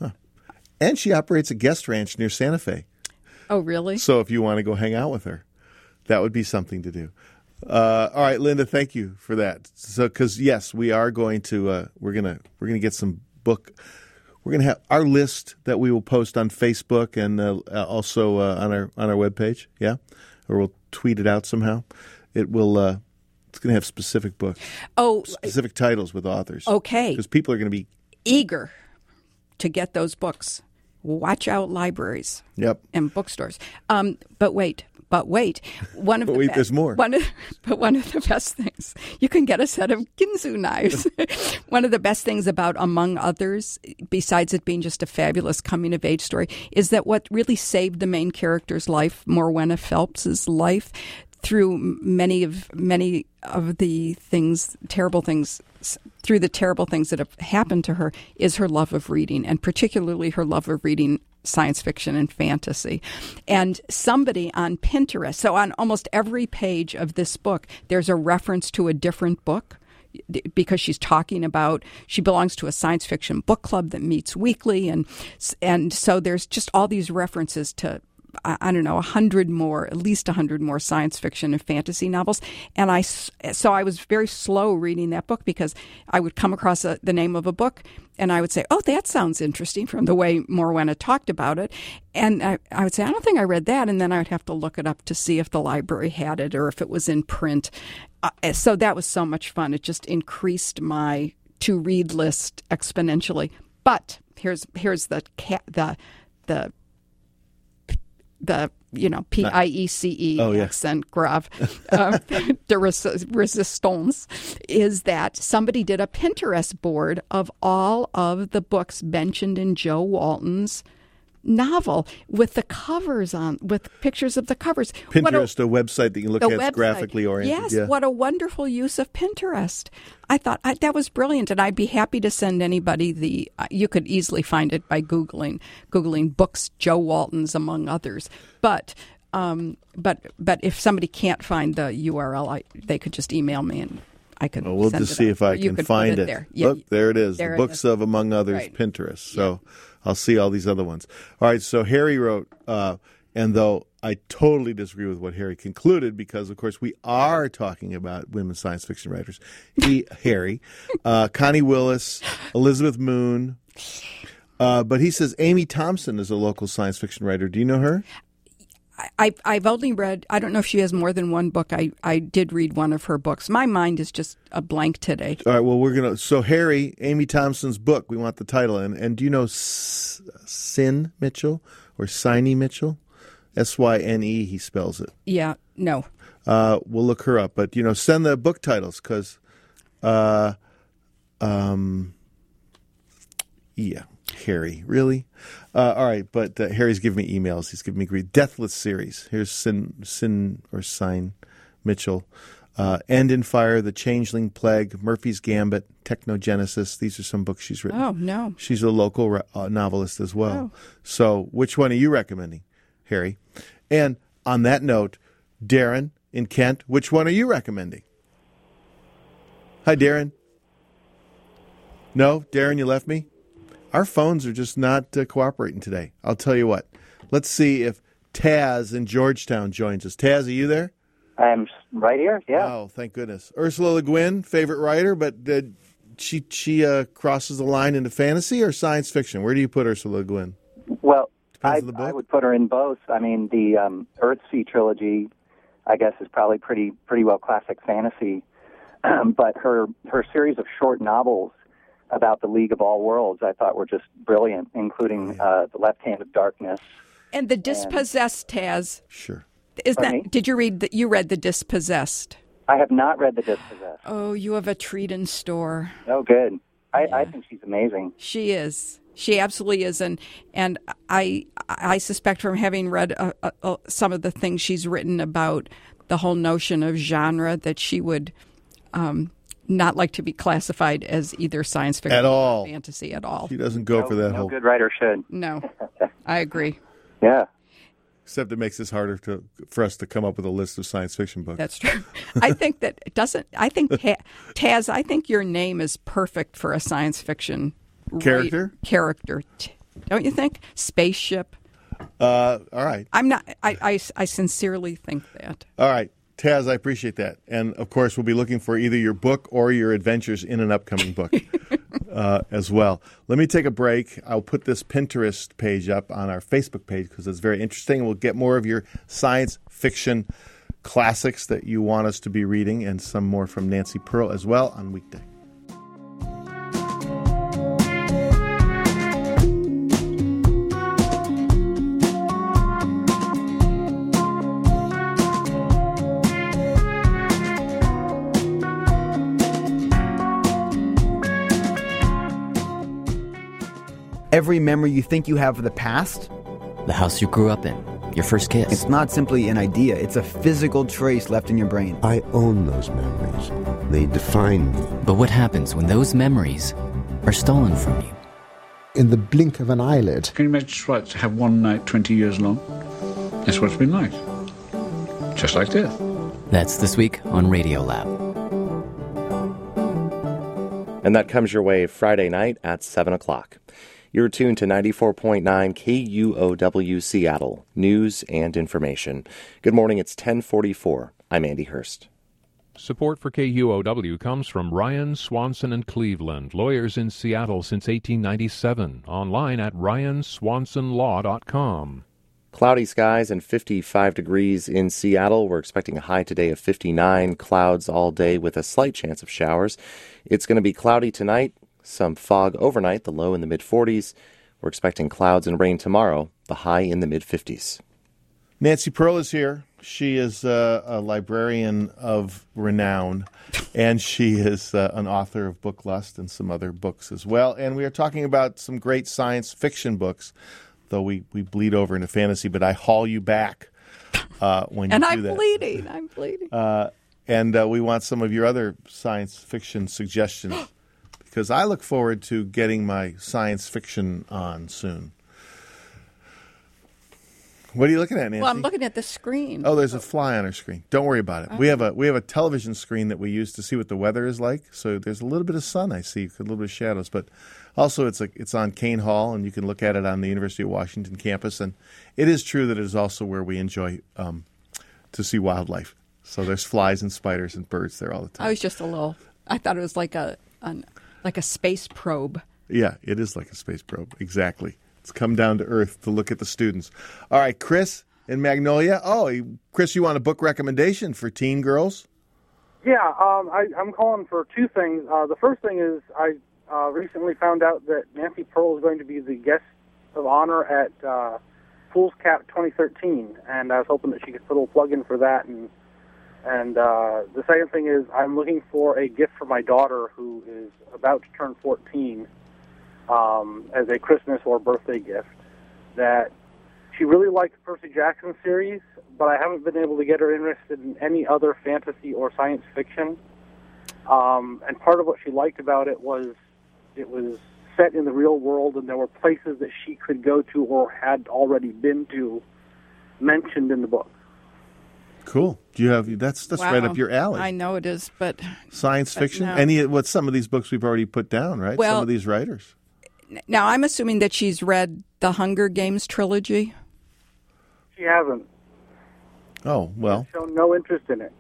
And she operates a guest ranch near Santa Fe. Oh, really? So if you want to go hang out with her, that would be something to do. Uh, all right, Linda, thank you for that. So, because yes, we are going to uh, we're gonna we're gonna get some book. We're gonna have our list that we will post on Facebook and uh, also uh, on our on our webpage. Yeah, or we'll tweet it out somehow. It will. Uh, it's gonna have specific books, Oh, specific titles with authors. okay. Because people are gonna be. Eager to get those books. Watch out, libraries. Yep. And bookstores. Um, but wait, but wait. One of But the wait, be- there's more. One of, but one of the best things, you can get a set of Ginsu knives. One of the best things about Among Others, besides it being just a fabulous coming of age story, is that what really saved the main character's life, Morwenna Phelps's life, through many of many of the things, terrible things, through the terrible things that have happened to her, is her love of reading, and particularly her love of reading science fiction and fantasy. And somebody on Pinterest, so on almost every page of this book, there's a reference to a different book. because she's talking about, she belongs to a science fiction book club that meets weekly. And, and so there's just all these references to, I don't know, a hundred more, at least a hundred more science fiction and fantasy novels. And I, so I was very slow reading that book because I would come across a, the name of a book and I would say, oh, that sounds interesting from the way Morwenna talked about it. And I, I would say, I don't think I read that. And then I would have to look it up to see if the library had it or if it was in print. Uh, so that was so much fun. It just increased my to-read list exponentially. But here's here's the the the the, you know, P I E C E oh, yeah. accent grave, uh, de res- resistance, is that somebody did a Pinterest board of all of the books mentioned in Jo Walton's novel with the covers on, with pictures of the covers. Pinterest, a, a website that you can look at, website. graphically oriented. Yes, yeah. What a wonderful use of Pinterest. I thought I, that was brilliant, and I'd be happy to send anybody the, uh, you could easily find it by Googling, Googling books, Jo Walton's, among others. But um, but but if somebody can't find the U R L, I, they could just email me and I could well, we'll send just it see out. if I You can find it. it. There. Yeah, Look, there it is. there the it books is. of, among others, Right. Pinterest. So yeah. I'll see all these other ones. All right, so Harry wrote, uh, and though I totally disagree with what Harry concluded, because, of course, we are talking about women science fiction writers. He, Harry, uh, Connie Willis, Elizabeth Moon. Uh, but he says Amy Thompson is a local science fiction writer. Do you know her? I, I've only read, I don't know if she has more than one book. I, I did read one of her books. My mind is just a blank today. All right, well, we're going to, so Harry, Amy Thompson's book, we want the title. And, and do you know S- Sin Mitchell or Siney Mitchell? S Y N E, he spells it. Yeah, no. Uh, we'll look her up. But, you know, send the book titles because, uh, um, yeah, Harry, really? Uh, all right, but uh, Harry's giving me emails. He's giving me great Deathless series. Here's Sin, Sin or Sign Mitchell. Uh, End in Fire, The Changeling Plague, Murphy's Gambit, Technogenesis. These are some books she's written. Oh, no. She's a local uh, novelist as well. Oh. So which one are you recommending, Harry? And on that note, Darren in Kent, which one are you recommending? Hi, Darren. No? Darren, you left me? Our phones are just not uh, cooperating today. I'll tell you what. Let's see if Taz in Georgetown joins us. Taz, are you there? I'm right here, yeah. Oh, thank goodness. Ursula Le Guin, favorite writer, but uh, she she uh, crosses the line into fantasy or science fiction? Where do you put Ursula Le Guin? Well, I, on the book? I would put her in both. I mean, the um, Earthsea trilogy, I guess, is probably pretty pretty well classic fantasy. Um, but her her series of short novels about the League of All Worlds, I thought were just brilliant, including oh, yeah. uh, The Left Hand of Darkness. And The Dispossessed, Taz. Sure. Is that? Me? Did you read the, you read The Dispossessed? I have not read The Dispossessed. Oh, you have a treat in store. Oh, good. I, Yeah. I think she's amazing. She is. She absolutely is, and and I I suspect from having read uh, uh, some of the things she's written about the whole notion of genre that she would um, not like to be classified as either science fiction At all. or fantasy at all. She doesn't go no, for that no whole... good writer should. No, I agree. Yeah. Except it makes this harder to for us to come up with a list of science fiction books. That's true. I think that it doesn't. I think Ta- Taz. I think your name is perfect for a science fiction Character? Right, character, T- don't you think? Spaceship. Uh, all right. I'm not. I, I, I sincerely think that. All right. Taz, I appreciate that. And, of course, we'll be looking for either your book or your adventures in an upcoming book uh, as well. Let me take a break. I'll put this Pinterest page up on our Facebook page because it's very interesting. We'll get more of your science fiction classics that you want us to be reading and some more from Nancy Pearl as well on weekday. Every memory you think you have of the past, the house you grew up in, your first kiss. It's not simply an idea. It's a physical trace left in your brain. I own those memories. They define me. But what happens when those memories are stolen from you? In the blink of an eyelid. Can you imagine what to have one night twenty years long? That's what it's been like. Just like death. That's This Week on Radiolab. And that comes your way Friday night at seven o'clock. You're tuned to ninety-four point nine K U O W Seattle, news and information. Good morning, it's ten forty-four. I'm Andy Hurst. Support for K U O W comes from Ryan, Swanson and Cleveland, lawyers in Seattle since eighteen ninety-seven. Online at ryan swanson law dot com. Cloudy skies and fifty-five degrees in Seattle. We're expecting a high today of fifty-nine, clouds all day with a slight chance of showers. It's going to be cloudy tonight, some fog overnight, the low in the mid-forties. We're expecting clouds and rain tomorrow, the high in the mid-fifties. Nancy Pearl is here. She is uh, a librarian of renown, and she is uh, an author of Book Lust and some other books as well. And we are talking about some great science fiction books, though we, we bleed over into fantasy, but I haul you back uh, when you and do I'm that. bleeding. I'm bleeding. Uh, and uh, we want some of your other science fiction suggestions, because I look forward to getting my science fiction on soon. What are you looking at, Nancy? Well, I'm looking at the screen. Oh, there's a fly on our screen. Don't worry about it. Okay. We have a we have a television screen that we use to see what the weather is like. So there's a little bit of sun I see, a little bit of shadows, but also it's like it's on Kane Hall, and you can look at it on the University of Washington campus. And it is true that it is also where we enjoy um, to see wildlife. So there's flies and spiders and birds there all the time. I was just a little. I thought it was like a an, like a space probe. Yeah, it is like a space probe. Exactly. It's come down to earth to look at the students. All right, Chris in Magnolia. Oh, Chris, you want a book recommendation for teen girls? Yeah, um, I, I'm calling for two things. Uh, the first thing is I uh, recently found out that Nancy Pearl is going to be the guest of honor at uh, Fool's Cap twenty thirteen, and I was hoping that she could put a little plug in for that. And and uh, the second thing is I'm looking for a gift for my daughter who is about to turn fourteen. Um, as a Christmas or birthday gift, that she really liked the Percy Jackson series, but I haven't been able to get her interested in any other fantasy or science fiction. Um, and part of what she liked about it was it was set in the real world, and there were places that she could go to or had already been to mentioned in the book. Cool. Do you have that's that's wow. right up your alley? I know it is, but science fiction. No. Any what some of these books we've already put down, right? Well, some of these writers. Now, I'm assuming that she's read the Hunger Games trilogy. She hasn't. Oh, well. She's shown no interest in it.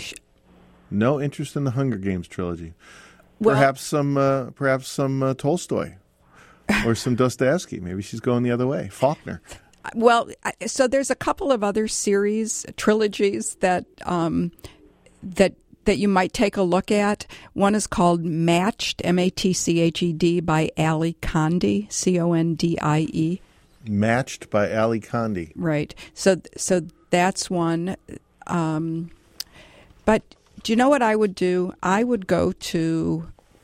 No interest in the Hunger Games trilogy. Well, perhaps some uh, perhaps some uh, Tolstoy or some Dostoevsky. Maybe she's going the other way. Faulkner. Well, so there's a couple of other series, trilogies that um, that that you might take a look at. One is called Matched, M A T C H E D, by Ali Condie, C O N D I E. Matched by Ali Condie. Right. So so that's one. Um, but do you know what I would do? I would go to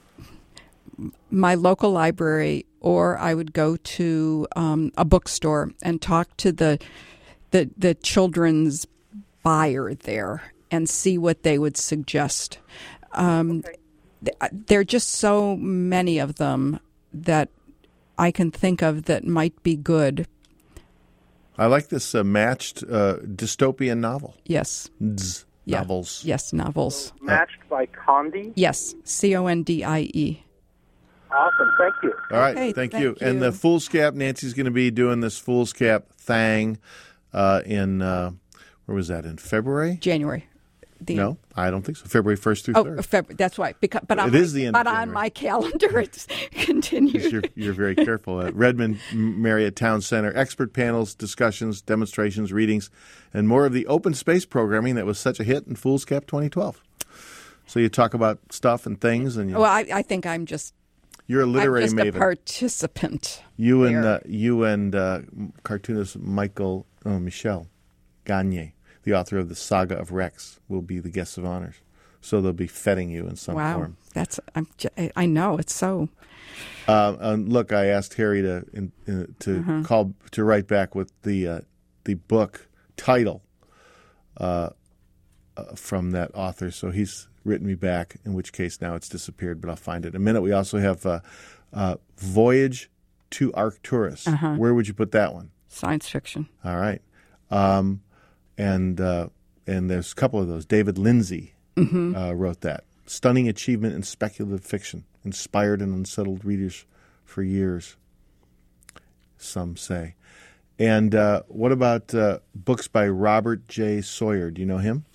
my local library, or I would go to um, a bookstore and talk to the the the children's buyer there and see what they would suggest. Um, okay. th- there are just so many of them that I can think of that might be good. I like this uh, matched uh, dystopian novel. Yes. Z- yeah. Novels. Yes, novels. So matched uh, by Condie? Yes, C O N D I E. Awesome. Thank you. All right. Okay, thank, thank you. you. And the Fool's Cap, Nancy's going to be doing this Fool's Cap thing uh, in, uh, where was that, in February? January. The no, I don't think so. February first through oh, third. February. That's right. Because, but it on is my, the end But of on my calendar, it's continued. You're, you're very careful. At Redmond Marriott Town Center, expert panels, discussions, demonstrations, readings, and more of the open space programming that was such a hit in Fool's Cap twenty twelve. So you talk about stuff and things, and you, well, I, I think I'm just you're a literary I'm just maven. a participant. You there. and uh, you and uh, cartoonist Michael oh, Michel Gagne, the author of the Saga of Rex, will be the guests of honors. So they'll be feting you in some wow. form. That's I'm, I know it's so. Uh, and look, I asked Harry to in, in, to mm-hmm. call to write back with the uh, the book title uh, uh, from that author. So he's written me back. In which case now it's disappeared, but I'll find it in a minute. We also have uh, uh, Voyage to Arcturus. Uh-huh. Where would you put that one? Science fiction. All right. Um, and uh, and there's a couple of those. David Lindsay mm-hmm. uh, wrote that. Stunning achievement in speculative fiction. inspired and unsettled readers for years, some say. And uh, what about uh, books by Robert J. Sawyer? Do you know him?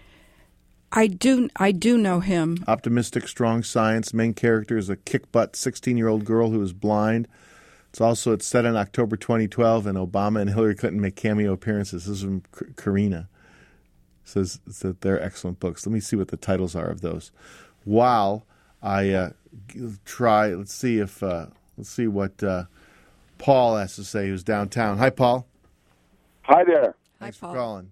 I do I do know him. Optimistic, strong science. Main character is a kick-butt sixteen-year-old girl who is blind. It's also it's set in October twenty twelve, and Obama and Hillary Clinton make cameo appearances. This is from Karina. It says that they're excellent books. Let me see what the titles are of those. While I uh, try, let's see if uh, let's see what uh, Paul has to say, who's downtown. Hi, Paul. Hi there. Thanks Hi, for calling.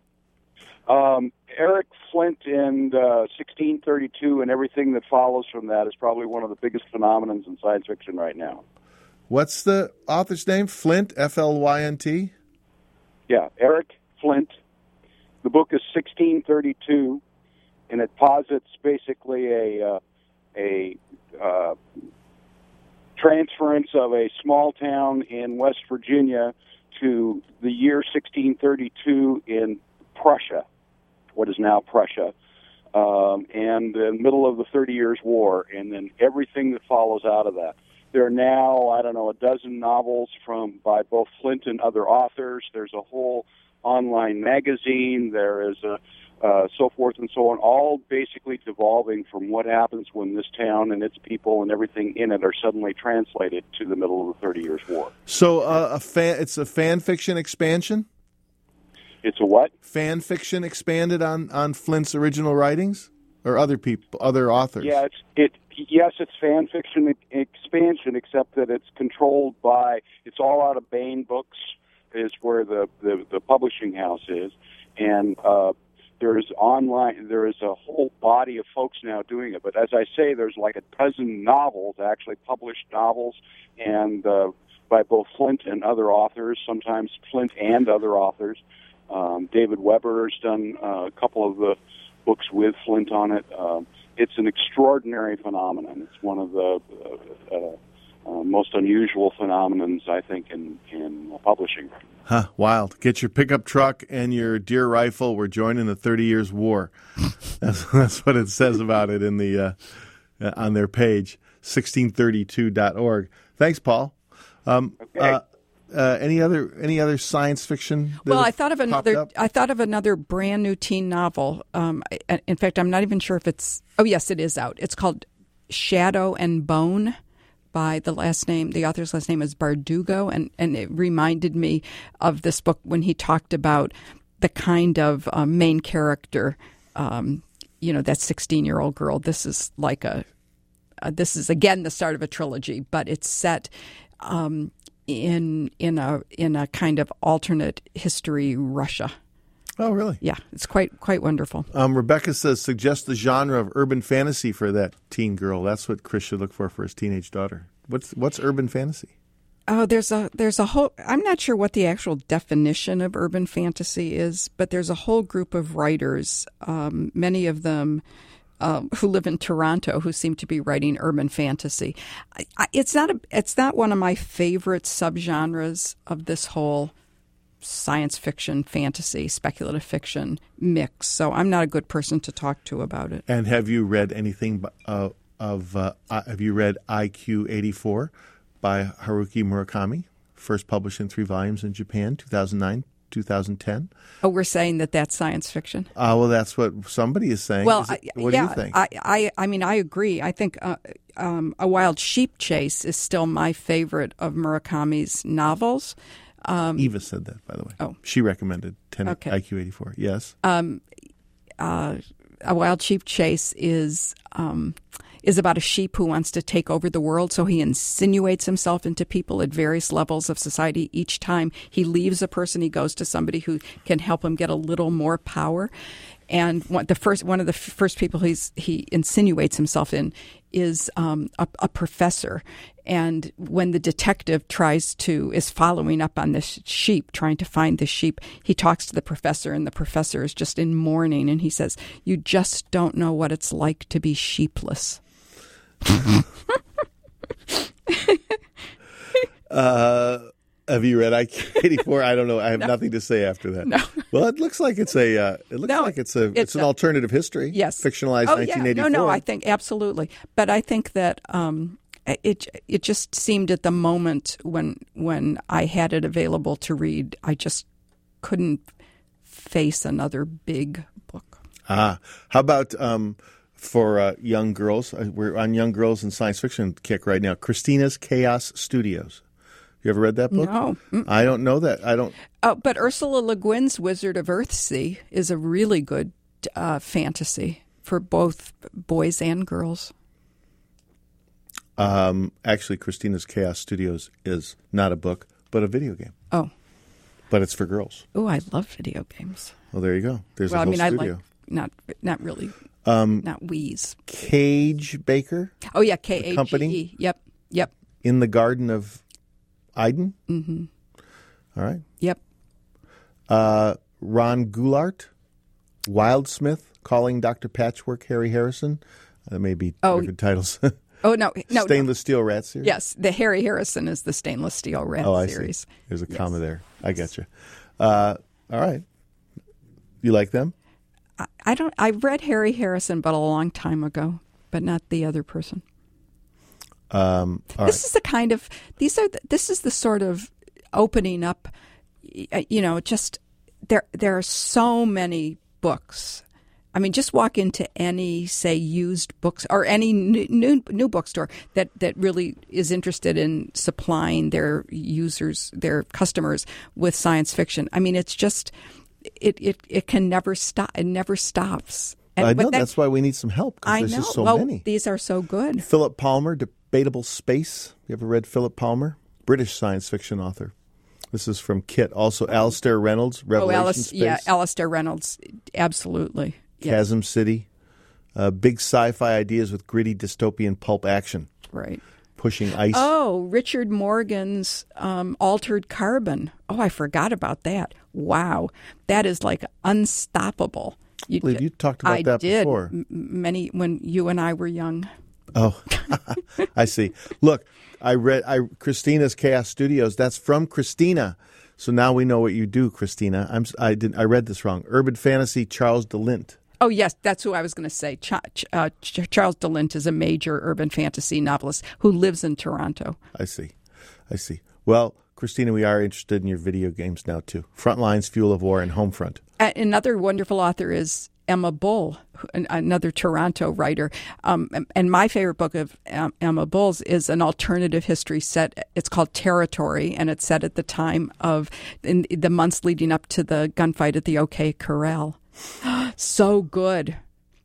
Um, Eric Flint and uh, sixteen thirty-two and everything that follows from that is probably one of the biggest phenomenons in science fiction right now. What's the author's name? Flint, F L Y N T? Yeah, Eric Flint. The book is sixteen thirty-two, and it posits basically a uh, a uh, transference of a small town in West Virginia to the year sixteen thirty-two in Prussia, what is now Prussia, um, and the middle of the Thirty Years' War, and then everything that follows out of that. There are now, I don't know, a dozen novels from by both Flint and other authors. There's a whole online magazine. There is a uh, so forth and so on, all basically devolving from what happens when this town and its people and everything in it are suddenly translated to the middle of the Thirty Years' War. So uh, a fan, it's a fan fiction expansion? It's a what? Fan fiction expanded on, on Flint's original writings? Or other people, other authors? Yeah, it's, it, yes, it's fan fiction expansion, except that it's controlled by, it's all out of Baen Books, is where the, the, the publishing house is. And uh, there's online, there is a whole body of folks now doing it. But as I say, there's like a dozen novels, actually published novels, and uh, by both Flint and other authors, sometimes Flint and other authors. Um, David Weber has done uh, a couple of the books with Flint on it. Uh, it's an extraordinary phenomenon. It's one of the uh, uh, uh, most unusual phenomenons, I think, in, in publishing. Huh, wild. Get your pickup truck and your deer rifle. We're joining the Thirty Years' War. That's, that's what it says about it in the uh, on their page, sixteen thirty-two dot org. Thanks, Paul. Um, okay. uh, Uh, any other any other science fiction? Well, I thought of another. Up? I thought of another brand new teen novel. Um, I, in fact, I'm not even sure if it's. Oh, yes, it is out. It's called Shadow and Bone. By the last name, the author's last name is Bardugo, and and it reminded me of this book when he talked about the kind of uh, main character. Um, you know, that sixteen-year-old girl. This is like a. Uh, this is again the start of a trilogy, but it's set. Um, in in a in a kind of alternate history Russia. Oh, really? Yeah, it's quite quite wonderful. Um, Rebecca says, suggest the genre of urban fantasy for that teen girl. That's what Chris should look for for his teenage daughter. What's what's urban fantasy? Oh, there's a there's a whole. I'm not sure what the actual definition of urban fantasy is, but there's a whole group of writers, um, many of them. Um, who live in Toronto, who seem to be writing urban fantasy. I, I, it's not a, it's not one of my favorite subgenres of this whole science fiction, fantasy, speculative fiction mix. So I'm not a good person to talk to about it. And have you read anything uh, of? Uh, have you read I Q eighty-four by Haruki Murakami? First published in three volumes in Japan, two thousand nine. two thousand ten. Oh, we're saying that that's science fiction? Uh, well, that's what somebody is saying. Well, is it, what yeah, do you think? I, I, I mean, I agree. I think uh, um, A Wild Sheep Chase is still my favorite of Murakami's novels. Um, Eva said that, by the way. Oh. She recommended ten okay. I Q eighty-four. Yes. Um, uh, A Wild Sheep Chase is... Um, is about a sheep who wants to take over the world, so he insinuates himself into people at various levels of society. Each time he leaves a person, he goes to somebody who can help him get a little more power. And one, the first, one of the first people he's, he insinuates himself in is um, a, a professor. And when the detective tries to is following up on this sheep, trying to find the sheep, he talks to the professor, and the professor is just in mourning, and he says, "You just don't know what it's like to be sheepless." uh, Have you read I Q eighty-four? I don't know. I have No. nothing to say after that. No. Well, it looks like it's a. Uh, it looks No, like it's a. It's, it's an a- alternative history. Yes. Fictionalized oh, nineteen yeah. eighty-four. No, no, I think absolutely. But I think that um, it it just seemed at the moment when when I had it available to read, I just couldn't face another big book. Ah, how about um, for uh, young girls? Uh, we're on young girls in science fiction kick right now. Christina's Chaos Studios. You ever read that book? No. Mm-mm. I don't know that. I don't. Oh, but Ursula Le Guin's Wizard of Earthsea is a really good uh, fantasy for both boys and girls. Um, actually, Christina's Chaos Studios is not a book, but a video game. Oh. But it's for girls. Oh, I love video games. Well, there you go. There's well, a whole I mean, studio. I like not not really, Um, not Wheeze. Cage Baker. Oh yeah, K The A G E. company? Yep, yep. In the Garden of Eden. Mm-hmm. All right. Yep. Uh, Ron Goulart, Wildsmith, Calling Doctor Patchwork, Harry Harrison. That may be Oh. different titles. Oh no, no, Stainless no. Steel Rat series. Yes, the Harry Harrison is the Stainless Steel Rat oh, I series. see. There's a Yes. comma there. I got you. Uh, all right. You like them? I, I don't. I read Harry Harrison, but a long time ago, but not the other person. Um, all this right. is the kind of these are the, this is the sort of opening up. y- You know, just there. There are so many books. I mean, just walk into any, say, used books or any new, new new bookstore that, that really is interested in supplying their users, their customers with science fiction. I mean, it's just it it, it can never stop. It never stops. And, I but know. that- That's why we need some help. 'Cause I there's know. just so well, many. these are so good. Philip Palmer, Debatable Space. You ever read Philip Palmer? British science fiction author. This is from Kit. Also, Alastair Reynolds, Revelation oh, Alice, Space. yeah, Alastair Reynolds, absolutely. Yeah. Chasm City. Uh, big sci-fi ideas with gritty dystopian pulp action. Right. Pushing ice. Oh, Richard Morgan's um, Altered Carbon. Oh, I forgot about that. Wow. That is like unstoppable. You, I believe you talked about I that did before. m- many when you and I were young. Oh, I see. Look, I read I Christina's Chaos Studios. That's from Christina. So now we know what you do, Christina. I'm I didn't I read this wrong. Urban fantasy, Charles DeLint. Oh, yes, that's who I was going to say. Ch- Ch- uh, Ch- Charles DeLint is a major urban fantasy novelist who lives in Toronto. I see. I see. Well, Christina, we are interested in your video games now, too. Frontlines, Fuel of War, and Homefront. Uh, another wonderful author is Emma Bull, who- an- another Toronto writer. Um, and- and my favorite book of um, Emma Bull's is an alternative history set. It's called Territory, and it's set at the time of in the months leading up to the gunfight at the OK Corral. So good.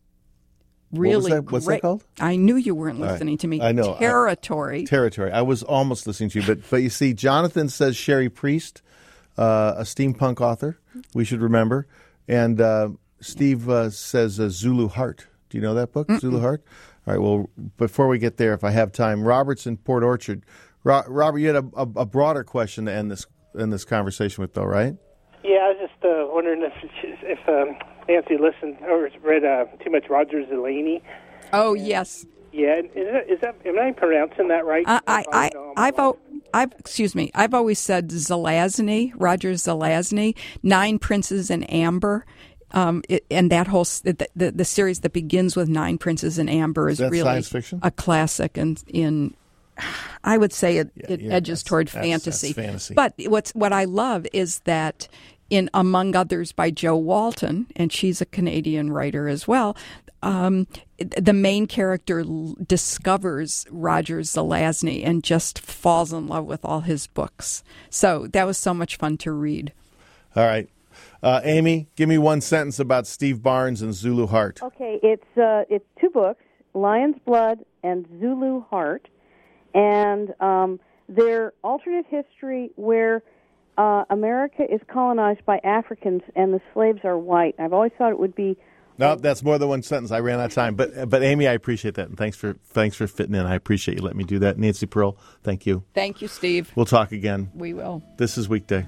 Really that- what's that great. called? I knew you weren't All right. listening to me. I know. I- Territory. Territory. I was almost listening to you, but but you see, Jonathan says Sherry Priest, uh, a steampunk author, we should remember, and uh, Steve uh, says uh, Zulu Heart. Do you know that book, Mm-mm. Zulu Heart? All right. Well, before we get there, if I have time, Robert's in Port Orchard. Ro- Robert, you had a, a, a broader question to end this end this conversation with, though, right? Yeah, I was just uh, wondering if if um, Nancy listened or read uh, too much Roger Zelazny. Oh, yes. Yeah, is that, is that am I pronouncing that right? I, I, I, know, I've, al- I've, excuse me, I've always said Zelazny, Roger Zelazny, Nine Princes in Amber. Um, it, and that whole s- the, the the series that begins with Nine Princes in Amber is Is that really science fiction? a classic, and in I would say it, it yeah, edges that's- toward that's- fantasy. that's fantasy. But what's what I love is that in Among Others by Jo Walton, and she's a Canadian writer as well. Um, the main character l- discovers Roger Zelazny and just falls in love with all his books. So that was so much fun to read. All right. Uh, Amy, give me one sentence about Steve Barnes and Zulu Heart. Okay, it's uh, it's two books, Lion's Blood and Zulu Heart, and um, they're alternate history where uh, America is colonized by Africans and the slaves are white. I've always thought it would be. No, that's more than one sentence. I ran out of time, but but Amy, I appreciate that, and thanks for thanks for fitting in. I appreciate you letting me do that. Nancy Pearl, thank you. Thank you, Steve. We'll talk again. We will. This is Weekday.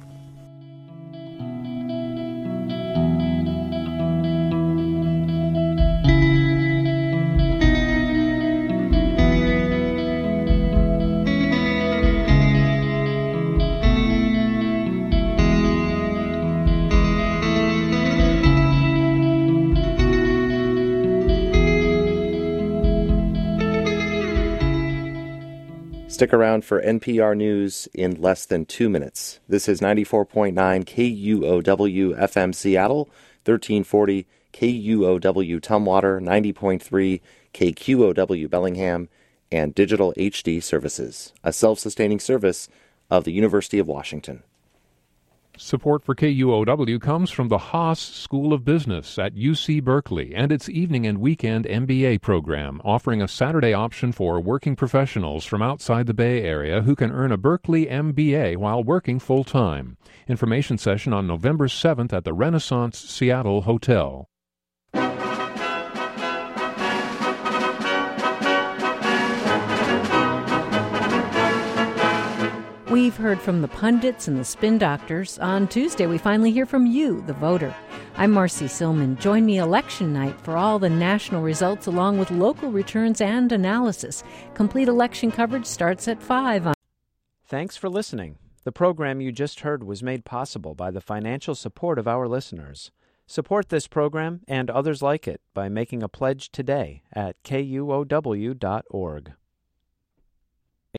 Stick around for N P R News in less than two minutes. This is ninety-four point nine K U O W F M Seattle, thirteen forty K U O W Tumwater, ninety point three K Q O W Bellingham, and Digital H D Services, a self-sustaining service of the University of Washington. Support for K U O W comes from the Haas School of Business at U C Berkeley and its evening and weekend M B A program, offering a Saturday option for working professionals from outside the Bay Area who can earn a Berkeley M B A while working full-time. Information session on November seventh at the Renaissance Seattle Hotel. We've heard from the pundits and the spin doctors. On Tuesday, we finally hear from you, the voter. I'm Marcy Silman. Join me election night for all the national results along with local returns and analysis. Complete election coverage starts at five. On- Thanks for listening. The program you just heard was made possible by the financial support of our listeners. Support this program and others like it by making a pledge today at K U O W dot org.